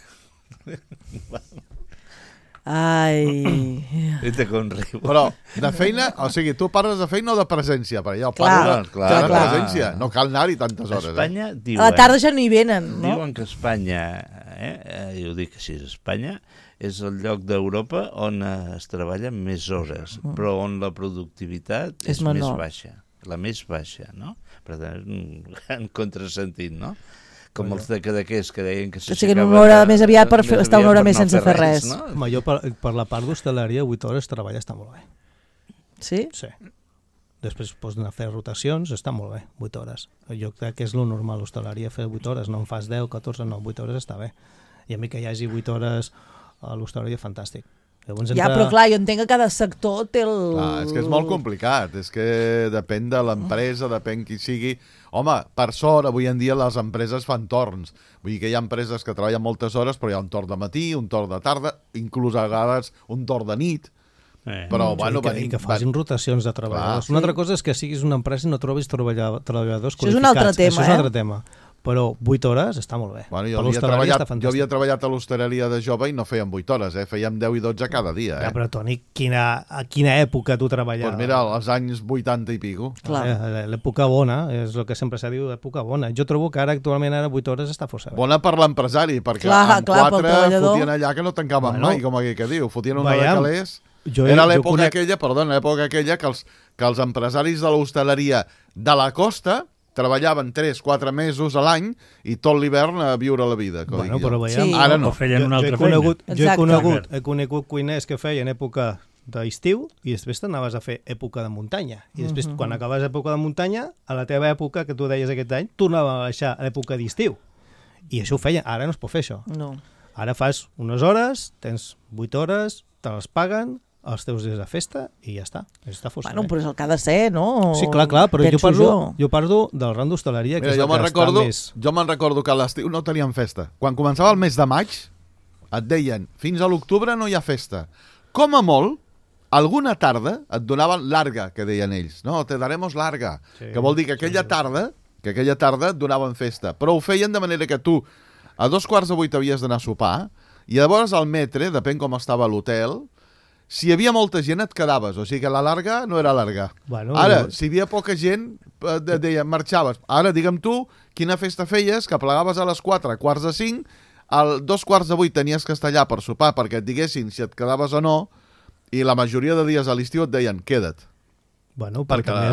Ai... Però de feina, o sigui, tu parles de feina o de presència? Perquè jo parlo de presència. No cal anar-hi tantes hores. Espanya, diuen... A la tarda ja no hi venen, no? Diuen que Espanya, jo ho dic així, Espanya és el lloc d'Europa on es treballa més hores, però on la productivitat és més baixa. La més baixa, no? Per tant, en contrasentit, no? Com els de Cadaqués, que deien que s'aixecaven... una hora més aviat per estar una hora més sense fer res. Home, jo per la part d'hostaleria 8 hores treballar està molt bé. Sí? Sí. Després pots anar a fer rotacions, està molt bé, 8 hores. Jo crec que és lo normal, l'hostaleria, fer 8 hores, no en fas 10, 14, no, 8 hores està bé. I a mi que hi hagi 8 hores a l'hostaleria, fantàstic. Però clar, jo entenc que cada sector té el... És que és molt complicat, és que depèn de l'empresa, depèn qui sigui. Home, per sort, avui en dia les empreses fan torns. Vull dir que hi ha empreses que treballen moltes hores, però hi ha un torn de matí, un torn de tarda, inclús a vegades un torn de nit. Però, bueno, que facin rotacions de treballadors. Una altra cosa és que siguis una empresa i no trobis treballadors qualificats. Això és un altre tema, Això és un altre tema. Però 8 hores està molt bé. Bueno, jo havia treballat a l'hostaleria de jove i no fèiem 8 hores, fèiem 10 i 12 cada dia. Ja, però Toni, a quina època tu treballaves? Doncs mira, als anys 80 i pico. L'època bona, és el que sempre s'ha dit, l'època bona. Jo trobo que actualment 8 hores està força bé. Bona per l'empresari, perquè amb 4 fotien allà que no tancaven mai, com aquell que diu. Fotien una de calés. Era l'època aquella que els empresaris de l'hostaleria de la costa treballaven 3-4 mesos a l'any i tot l'hivern a viure la vida. Bueno, però veiem, ara no. O feien una altra feina. Jo he conegut cuiners que feien època d'estiu i després t'anaves a fer època de muntanya. I després, quan acabes època de muntanya, a la teva època, que tu deies aquest any, tornava a baixar a l'època d'estiu. I això ho feia. Ara no es pot fer això. No. Ara fas unes hores, tens 8 hores, te les paguen, els teus dies de festa i ja està. Està força bueno, bé. però és el que ha de ser, no? Sí, clar, però jo parlo del ram d'hostaleria, que és el que està més... Jo me'n recordo que a l'estiu no teníem festa. Quan començava el mes de maig, et deien, fins a l'octubre no hi ha festa. Com a molt, alguna tarda et donaven larga, que deien ells. No, te daremos larga. Sí, que vol dir que aquella tarda et donaven festa. Però ho feien de manera que tu a 7:45 havies d'anar a sopar i llavors al metre, depèn com estava l'hotel, si hi havia molta gent et quedaves, o sigui que la larga no era larga. Bueno, ara, si hi havia poca gent, deia, marxaves. Ara, digue'm tu, quina festa feies, que plegaves a les 4, 4:45, al 7:45 tenies que estar allà per sopar perquè et diguessin si et quedaves o no, i la majoria de dies a l'estiu et deien, queda't. Bueno, perquè també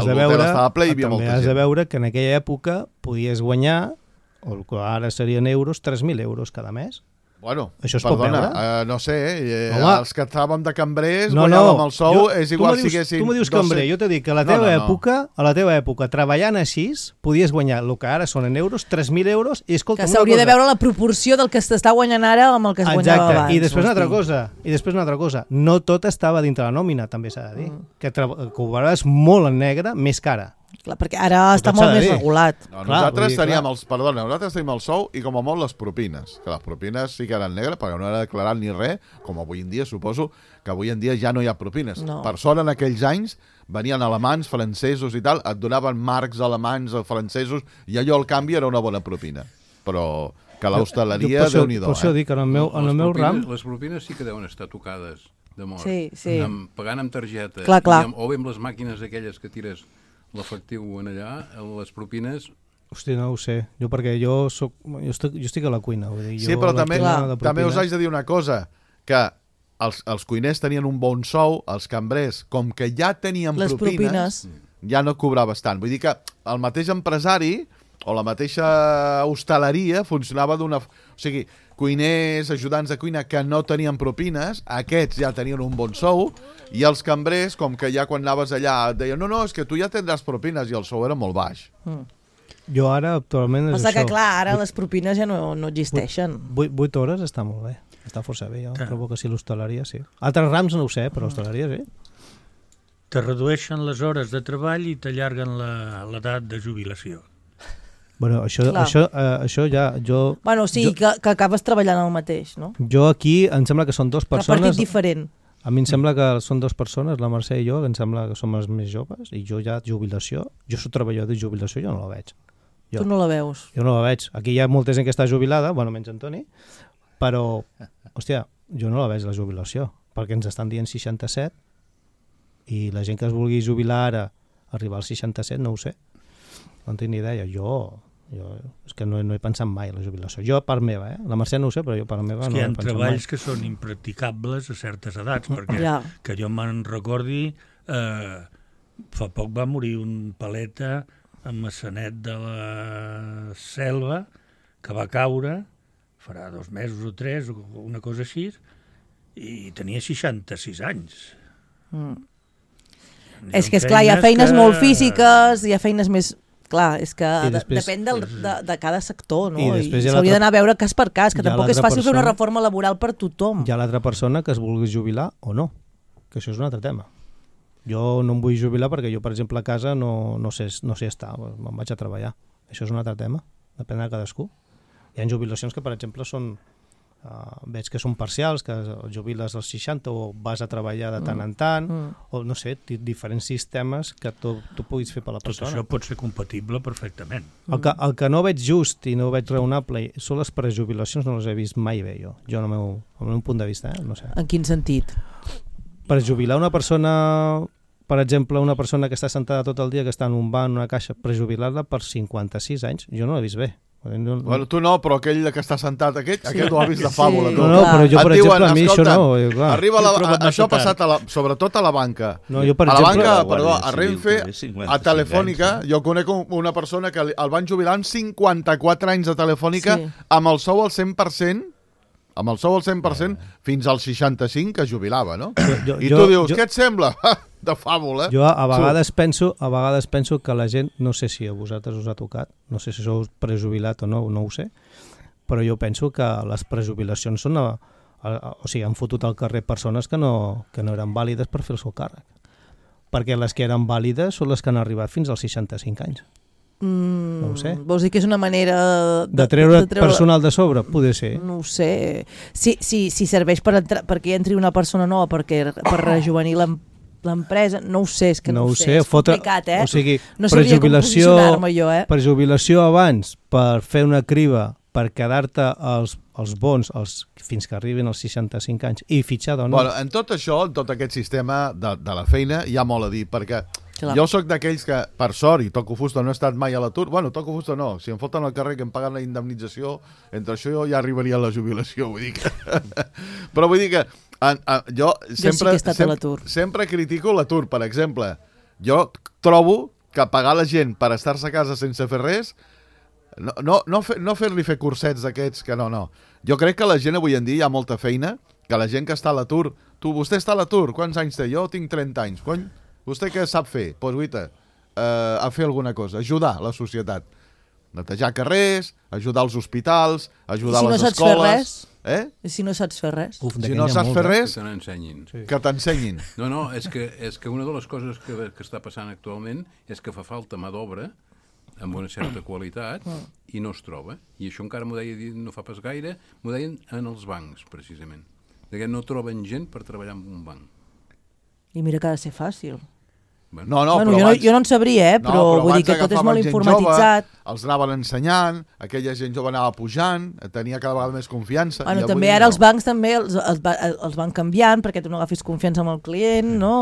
has de veure que en aquella època podies guanyar, o el que ara serien euros, 3.000 euros cada mes. Bueno, això es pot veure? No sé, els que estàvem de cambrers guanyàvem el sou, és igual si haguessin... Tu me dius cambrer, jo t'he dit que a la teva època, treballant així, podies guanyar el que ara són en euros, 3.000 euros, i escolta... Que s'hauria de veure la proporció del que s'està guanyant ara amb el que es guanyava abans. I després una altra cosa, no tot estava dintre la nòmina, també s'ha de dir, que cobraves molt en negre, més cara. Clar, perquè ara està molt més regulat. No, nosaltres teníem el sou i com a molt les propines. Que les propines sí que eren negres perquè no era declarat ni res, com avui en dia suposo que avui en dia ja no hi ha propines. No. Per sort en aquells anys venien alemans, francesos i tal, et donaven marcs alemanys o francesos i allò al canvi era una bona propina. Però que l'hostaleria, Déu-n'hi-do. Per això dic que en el meu ram... Les propines sí que deuen estar tocades de mort. Sí. Pagant amb targeta. Clar. O bé amb les màquines aquelles que tires l'efectiu en allà, les propines... Hosti, no ho sé. Perquè jo estic a la cuina. Vull dir, sí, però també us haig de dir una cosa, que els cuiners tenien un bon sou, els cambrers, com que ja tenien propines, ja no cobraves tant. Vull dir que el mateix empresari o la mateixa hostaleria funcionava d'una... O sigui, cuiners, ajudants de cuina que no tenien propines, aquests ja tenien un bon sou, i els cambrers, com que ja quan anaves allà et deien, no, és que tu ja tindràs propines, i el sou era molt baix. Jo ara, actualment, és això. Que clar, ara les propines ja no existeixen. 8 hores està molt bé, està força bé, jo trobo que sí, l'hostaleria sí. Altres rams no ho sé, però l'hostaleria sí. Te redueixen les hores de treball i t'allarguen l'edat de jubilació. Bueno, això ja... Bueno, sí, que acabes treballant el mateix, no? Jo aquí em sembla que són dues persones... Repartit diferent. A mi em sembla que són dues persones, la Mercè i jo, que em sembla que som els més joves, i jo ja jubilació, jo soc treballador de jubilació, jo no la veig. Tu no la veus? Jo no la veig. Aquí hi ha molta gent que està jubilada, bueno, menys Antoni, però, hòstia, jo no la veig la jubilació, perquè ens estan dient 67, i la gent que es vulgui jubilar ara, arribar als 67, no ho sé. No en tinc ni idea. Jo és que no he pensat mai a la jubilació. Jo, part meva, la Mercè no ho sé, però jo, part meva, no he pensat mai. És que hi ha treballs que són impracticables a certes edats, perquè que jo me'n recordi, fa poc va morir un paleta a Massanet de la Selva, que va caure, farà 2 mesos o 3, una cosa així, i tenia 66 anys. És que, esclar, hi ha feines molt físiques, hi ha feines més... Clar, és que depèn de cada sector, no? I s'hauria d'anar a veure cas per cas, que tampoc és fàcil fer una reforma laboral per tothom. Hi ha l'altra persona que es vulgui jubilar o no, que això és un altre tema. Jo no em vull jubilar perquè jo, per exemple, a casa no sé estar, me'n vaig a treballar. Això és un altre tema, depèn de cadascú. Hi ha jubilacions que, per exemple, són... veig que són parcials, que jubiles als 60 o vas a treballar de tant en tant, o no sé, diferents sistemes que tu puguis fer per la persona. Tot això pot ser compatible perfectament. El que no veig just i no veig raonable són les prejubilacions, no les he vist mai bé jo al meu punt de vista, no sé. En quin sentit? Per jubilar una persona, per exemple, una persona que està sentada tot el dia, que està en un banc, en una caixa, prejubilar-la per 56 anys, jo no l'he vist bé. Bueno, tu no, però aquell que està sentat, aquest ho ha vist de fàbula. No, però jo, per exemple, a mi això no. Arriba això ha passat sobretot a la banca. No, jo, per exemple, a Renfe, a Telefònica, jo conec una persona que el van jubilar amb 54 anys de Telefònica amb el sou al 100%, amb el sou al 100% fins al 65 que jubilava, no? I tu dius, què et sembla? De fàbula. Jo a vegades penso que la gent, no sé si a vosaltres us ha tocat, no sé si sou prejubilat o no ho sé, però jo penso que les prejubilacions són... O sigui, han fotut al carrer persones que no eren vàlides per fer el seu càrrec. Perquè les que eren vàlides són les que han arribat fins als 65 anys. No ho sé. Vols dir que és una manera... De treure personal de sobre? Poder ser. No ho sé. Si serveix perquè entri una persona nova per rejuvenir l'empresa, no ho sé, és que no ho sé. És complicat, O sigui, no sabria com posicionar-me jo, prejubilació abans per fer una criba per quedar-te els bons fins que arribin als 65 anys i fitxar dones. Bueno, en tot això, en tot aquest sistema de la feina, hi ha molt a dir, perquè jo sóc d'aquells que, per sort, i toco fusta, no he estat mai a l'atur. Bueno, toco fusta no, si em foten al carrer que em paguen la indemnització, entre això jo ja arribaria a la jubilació, vull dir que... Però vull dir que jo sempre critico l'atur, per exemple. Jo trobo que pagar la gent per estar-se a casa sense fer res, no fer-li fer cursets d'aquests, que no. Jo crec que la gent avui en dia hi ha molta feina, que la gent que està a l'atur... Vostè està a l'atur, quants anys té? Jo tinc 30 anys. Vostè què sap fer? Doncs guaita, a fer alguna cosa, ajudar la societat. Netejar carrers, ajudar els hospitals, ajudar les escoles... I si no saps fer res? Si no saps fer res, que t'ensenyin. No, és que una de les coses que està passant actualment és que fa falta mà d'obra amb una certa qualitat i no es troba. I això encara m'ho deia no fa pas gaire, m'ho deien en els bancs, precisament. Que no troben gent per treballar en un banc. I mira que ha de ser fàcil. No, jo no en sabria, però vull dir que tot és molt informatitzat. Els anaven ensenyant, aquella gent jove anava pujant, tenia cada vegada més confiança. També ara els bancs també els van canviant perquè tu no agafis confiança amb el client, no?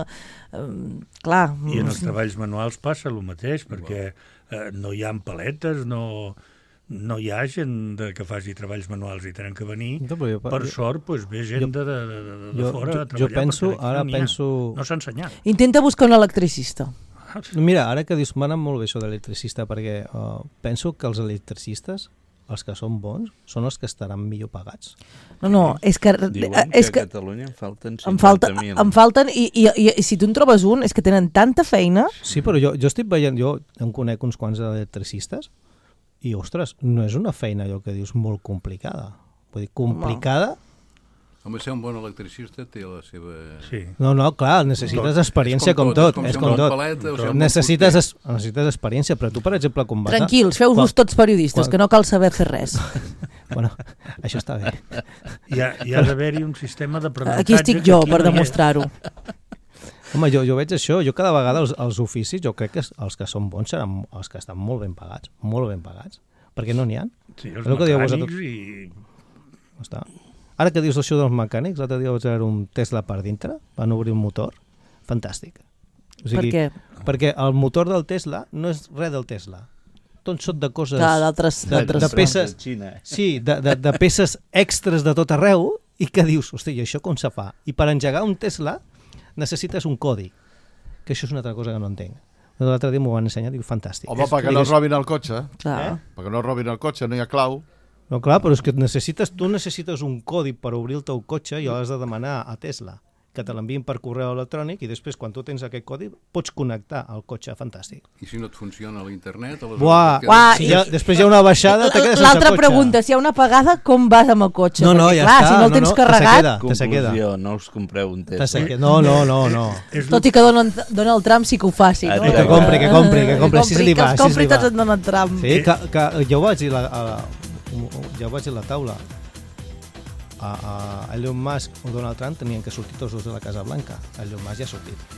Clar. I en els treballs manuals passa el mateix, perquè no hi ha paletes, no hi ha gent que faci treballs manuals i tenen que venir. Per sort, ve gent de fora a treballar. No s'ha ensenyat. Intenta buscar un electricista. Mira, ara que dius, m'ha anat molt bé això d'electricista, perquè penso que els electricistes, els que són bons, són els que estaran millor pagats. No, és que... Diuen que a Catalunya en falten 50.000. Em falten, i si tu en trobes un, és que tenen tanta feina... Sí, però jo estic veient, jo en conec uns quants electricistes, i, ostres, no és una feina, allò que dius, molt complicada. Vull dir, complicada... Home, ser un bon electricista té la seva... No, clar, necessites experiència com tot. És com tot. Necessites experiència, però tu, per exemple, com vas... Tranquils, feu-vos tots periodistes, que no cal saber fer res. Bueno, això està bé. Hi ha d'haver-hi un sistema d'aprenentatge... Aquí estic jo, per demostrar-ho. Home, jo veig això, jo cada vegada els oficis, jo crec que els que són bons seran els que estan molt ben pagats, perquè no n'hi ha. Sí, els mecànics i... Està. Ara que dius això dels mecànics, l'altre dia vaig veure un Tesla per dintre, van obrir un motor, fantàstic. O sigui, per què? Perquè el motor del Tesla no és res del Tesla. Tot són de coses... d'altres... De peces... Sí, de peces extres de tot arreu, i que dius, hosti, i això com se fa? I per engegar un Tesla necessites un codi, que això és una altra cosa que no entenc. L'altre dia m'ho van ensenyar, dic, fantàstic. Home, perquè no robin el cotxe. Perquè no robin el cotxe, no hi ha clau. No, clar, però és que tu necessites un codi per obrir el teu cotxe i l'has de demanar a Tesla, que te l'enviïn per correu electrònic i després, quan tu tens aquest codi, pots connectar al cotxe, fantàstic. I si no et funciona l'internet... Després hi ha una baixada, te quedes sense cotxe. L'altra pregunta, si hi ha una apagada, com vas amb el cotxe? No, ja està. Si no el tens carregat... Conclusió, no us compreu un Tesla. No. Tot i que Donald Trump sí que ho faci. Que compri. Que els compri tots en Donald Trump. Sí, que jo vaig dir a la taula. A Elon Musk o Donald Trump tenien que sortir tots dos de la Casa Blanca. Elon Musk ja ha sortit.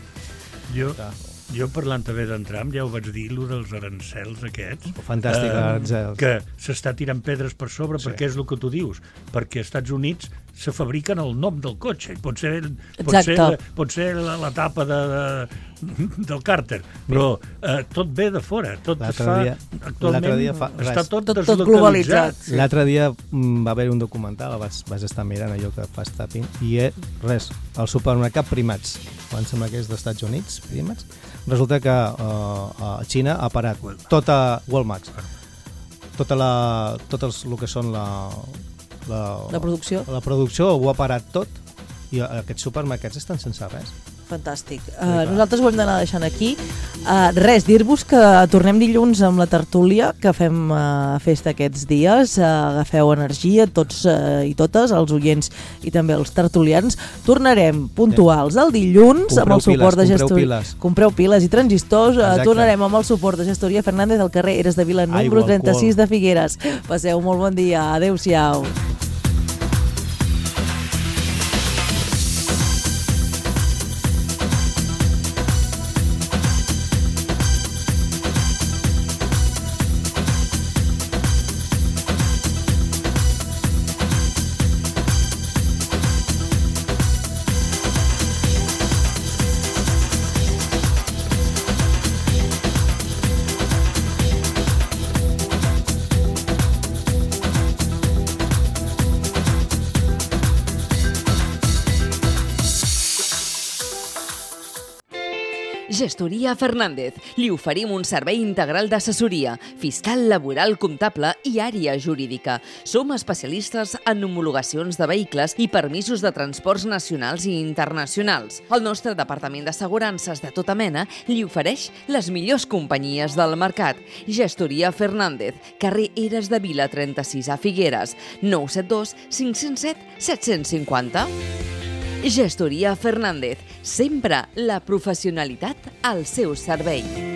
Jo parlant també d'en Trump, ja ho vaig dir, allò dels arancels aquests. Fantàstic, arancels. Que s'està tirant pedres per sobre, perquè és el que tu dius. Perquè als Estats Units se fabriquen el nom del cotxe. Pot ser la tapa del càrter, però tot ve de fora. Tot es fa... Actualment està tot deslocalitzat. L'altre dia va haver un documental, vaig estar mirant allò que fa Tapping, i res, el supermercat Primats, quan sembla que és dels Estats Units, Primats, resulta que a Xina ha parat tota Walmart, tot el que són La producció. La producció ho ha parat tot i aquests supermercats estan sense res. Fantàstic. Nosaltres ho hem d'anar deixant aquí. Res, dir-vos que tornem dilluns amb la tertúlia que fem festa aquests dies. Agafeu energia, tots i totes, els oients i també els tertulians. Tornarem puntuals el dilluns amb el suport de Gestoria. Compreu piles i transistors. Tornarem amb el suport de Gestoria Fernández al carrer Eres de Vila, número 36 de Figueres. Passeu molt bon dia. Adéu-siau. Gestoria Fernández. Li oferim un servei integral d'assessoria, fiscal, laboral, comptable i àrea jurídica. Som especialistes en homologacions de vehicles i permisos de transports nacionals i internacionals. El nostre departament d'assegurances de tota mena li ofereix les millors companyies del mercat. Gestoria Fernández, carrer Eres de Vila 36 a Figueres, 972 507 750. Gestoria Fernández, sempre la professionalitat al seu servei.